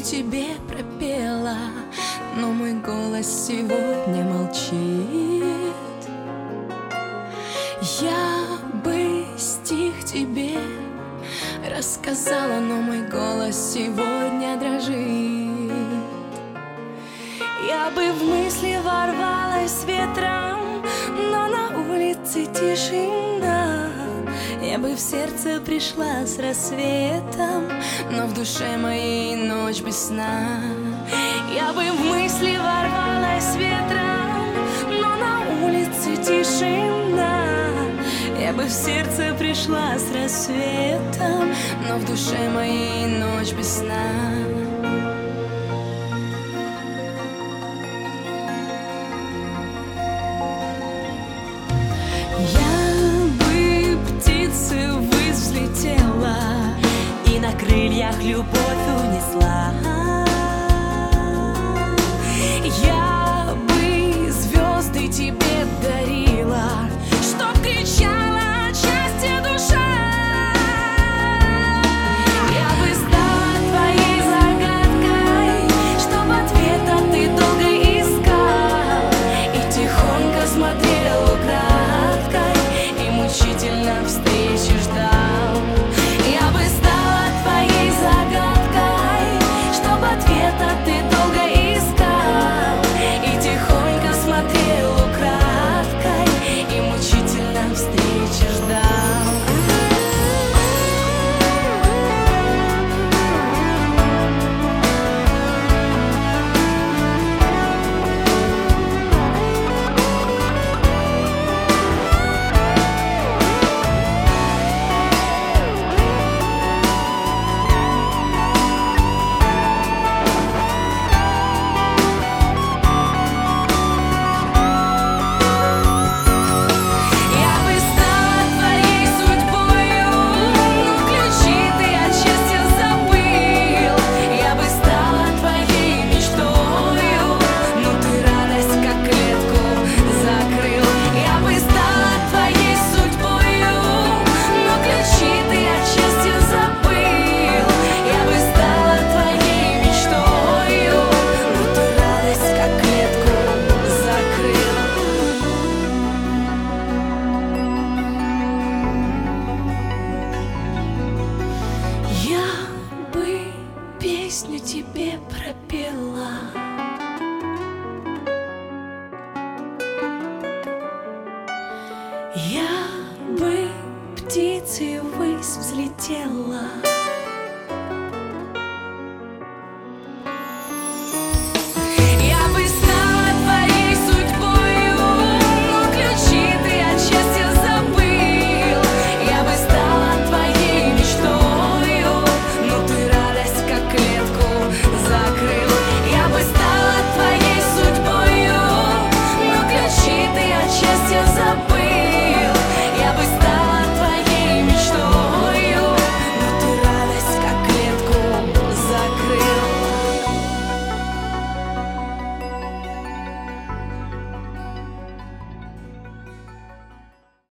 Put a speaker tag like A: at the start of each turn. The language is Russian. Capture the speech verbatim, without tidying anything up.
A: тебе пропела, но мой голос сегодня молчит. Я бы стих тебе рассказала, но мой голос сегодня дрожит. Я бы в мысли ворвалась ветром, но на улице тишина. Я бы в сердце пришла с рассветом, но в душе моей ночь без сна. Я бы в мысли ворвалась ветром, но на улице тишина. Я бы в сердце пришла с рассветом, но в душе моей ночь без сна. Я бы птицей ввысь взлетела и на крыльях любовь унесла. Я бы звезды тебе дарила, чтоб кричала от счастья душа. Я бы стала твоей загадкой, чтоб ответа ты долго искал и тихонько смотрел украдкой и мучительно встречи ждал. Я бы стала твоей загадкой, чтоб ответа ты долго искал и тихонько смотрел украдкой и мучительно встречи ждал. Песню тебе пропела. Я бы птицей ввысь взлетела.